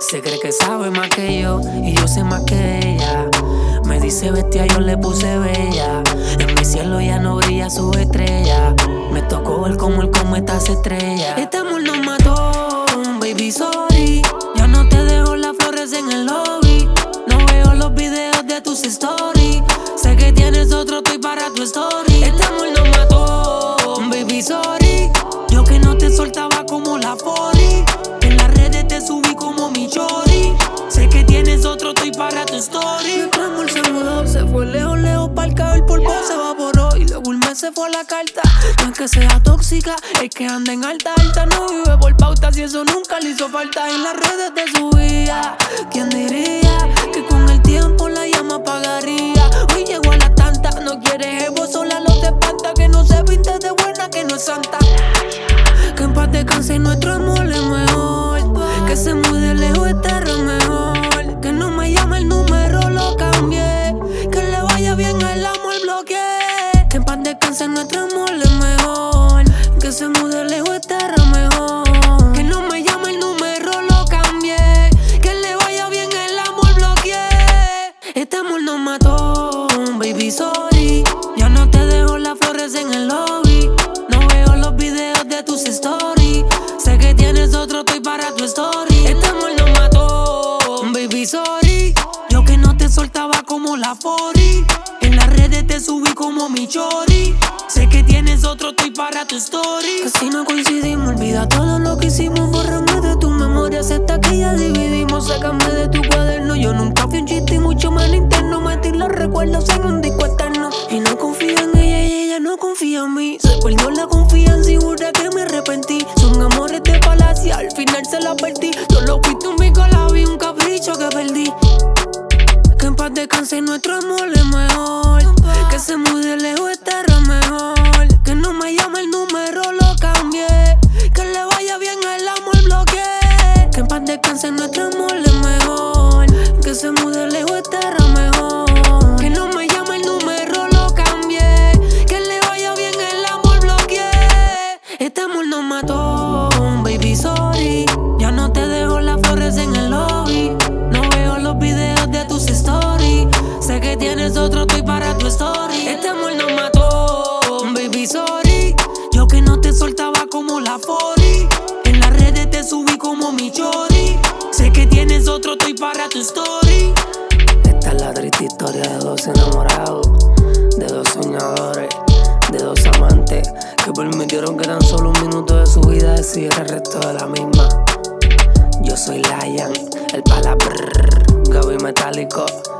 Se cree que sabe más que yo y yo sé más que ella. Me dice bestia, yo le puse bella. En mi cielo ya no brilla su estrella. Me tocó ver cómo el cometa se estrella. Este amor nos mató, baby, sorry. Ya no te dejo las flores en el lobby. No veo los videos de tus stories. Sé que tienes otro, estoy para tu story. Este amor nos mató, baby, sorry. Yo que no te soltaba como la poli. En las redes te subí como mi chori. Sé que tienes otro, estoy para tu story. Nuestro amor se mudó, se fue lejos, lejos pa'l cabo. El polvo se evaporó y luego el mes se fue a la carta. No es que sea tóxica, es que anda en alta, alta. No vive por pautas y eso nunca le hizo falta. En las redes te subía, ¿quién diría que con el tiempo la llama apagaría? Hoy llegó a la tanta, no quiere evo, sola los te espanta. Que no se viste de buena, que no es santa. Que en paz descanse nuestro amor es mejor. Que se mude lejos estar mejor. Que no me llame el número, lo cambié. Que le vaya bien el amor, bloqueé. Que en paz descanse nuestro amor es mejor. Que se mude lejos estar mejor. Que no me llame el número, lo cambié. Que le vaya bien el amor, bloqueé. Este amor nos mató, baby, sorry. Ya no te dejo las flores en el lobby. No veo los videos de tus stories. Sé que tienes otro, estoy para tu story. Este amor nos mató, baby, sorry. Yo que no te soltaba como la poli. En las redes te subí como mi chori. Sé que tienes otro, estoy para tu story. Que si no coincidimos, olvida todo lo que hicimos. Bórrame de tu memoria, acepta que ya dividimos. Sácame de tu cuaderno. Yo nunca fui un chiste y mucho más interno. Metí los recuerdos en un disco eterno. Y no confío en ella y ella no confía en mí. Se perdió la confianza y jura que me arrepentí. Son amores de palacio, al final se la perdí. Solo fuiste un bico, la vi, un capricho que perdí. Que en paz descanse nuestro amor es mejor. Que se mude lejos estar mejor. Que no me llame el número, lo cambié. Que le vaya bien el amor, bloqueé. Que en paz descanse nuestro amor es mejor. Que se mude lejos estar mejor. Que no me llame el número, lo cambié. Que le vaya bien el amor, bloqueé. Este amor nos mató, baby, sorry. Ya no te dejo las flores en el lobby. No veo los videos de tus stories. Sé que tienes otro, estoy para tu story. Este amor nos mató, baby, sorry. Yo que no te soltaba como la poli. En las redes te subí como mi chori. Sé que tienes otro, estoy para tu story. Esta es la triste historia de dos enamorados, de dos soñadores, de dos amantes que permitieron que tan solo un minuto de su vida decidiera el resto de la misma. Yo soy Lion, el pala Gaby Metálico.